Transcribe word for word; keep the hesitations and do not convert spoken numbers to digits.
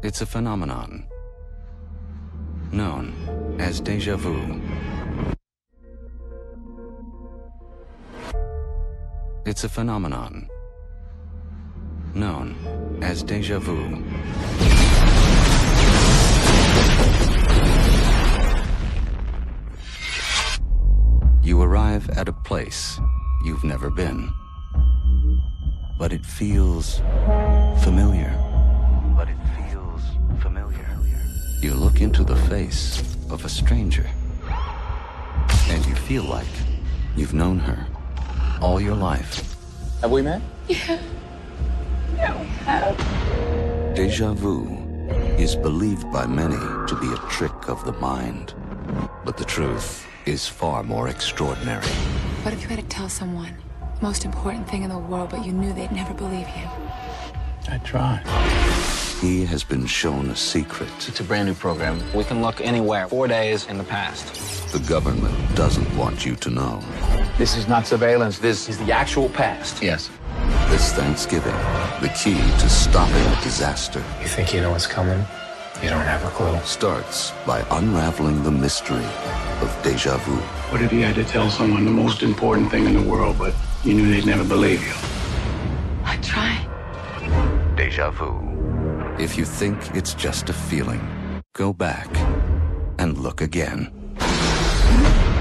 It's a phenomenon known as déjà vu. It's a phenomenon known as déjà vu. You arrive at a place you've never been, but it feels familiar. But it feels familiar. You look into the face of a stranger, and you feel like you've known her all your life. Have we met? Yeah. Yeah, we have. Déjà vu is believed by many to be a trick of the mind, but the truth is far more extraordinary. What if you had to tell someone the most important thing in the world, but you knew they'd never believe you? I tried. He has been shown a secret. It's a brand new program. We can look anywhere, four days in the past. The government doesn't want you to know. This is not surveillance. This is the actual past. Yes. This Thanksgiving, the key to stopping a disaster You think you know what's coming? You don't have a clue. starts by unraveling the mystery of déjà vu. What if you had to tell someone the most important thing in the world, but you knew they'd never believe you? I try. Déjà vu. If you think it's just a feeling, go back and look again.